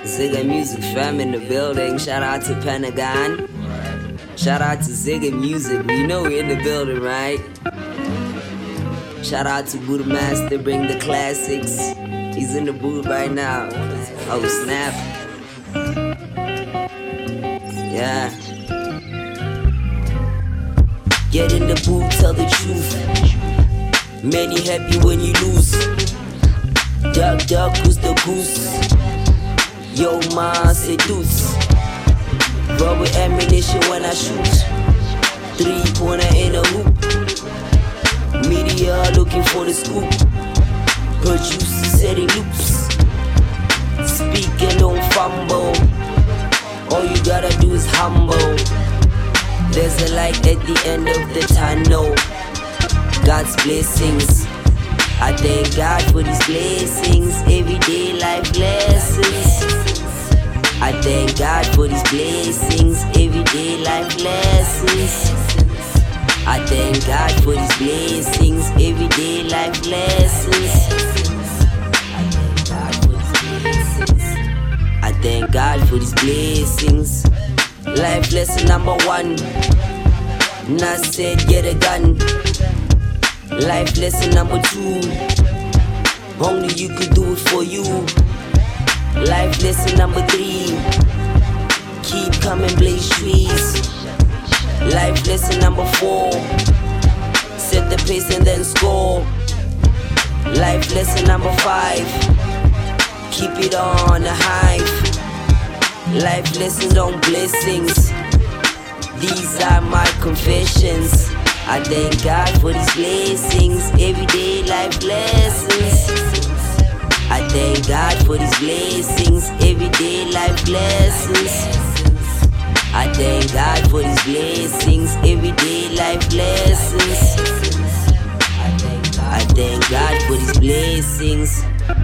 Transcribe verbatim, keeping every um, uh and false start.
Zigga Music fam in the building. Shout out to Pentagon. Shout out to Zigga Music. You know we're in the building, right? Shout out to Buddha Master, bring the classics. He's in the booth right now. Oh snap. Yeah. Get in the booth, tell the truth. Many happy when you lose. Duck, duck, who's the goose? Yo, ma, seduce. Rubber ammunition when I shoot. Three pointer in a hoop. Media looking for the scoop. Producer setting loops. Speak and don't fumble. All you gotta do is humble. There's a light at the end of the tunnel. God's blessings. I thank God for these blessings. Everyday life lessons. I thank God for these blessings. Everyday life lessons. I thank God for these blessings. Everyday life lessons. I thank God for these blessings. Life lesson number one. Nas said get a gun. Life lesson number two. Only you could do it for you. Life lesson number three. Keep coming, blaze trees. Life lesson number four. Set the pace and then score. Life lesson number five. Keep it on the hive. Life lessons on blessings. These are my confessions. I thank God for these blessings. Everyday life lessons. I thank God for these blessings. Everyday life lessons. I thank God for these blessings. Everyday life lessons. I thank God for these blessings.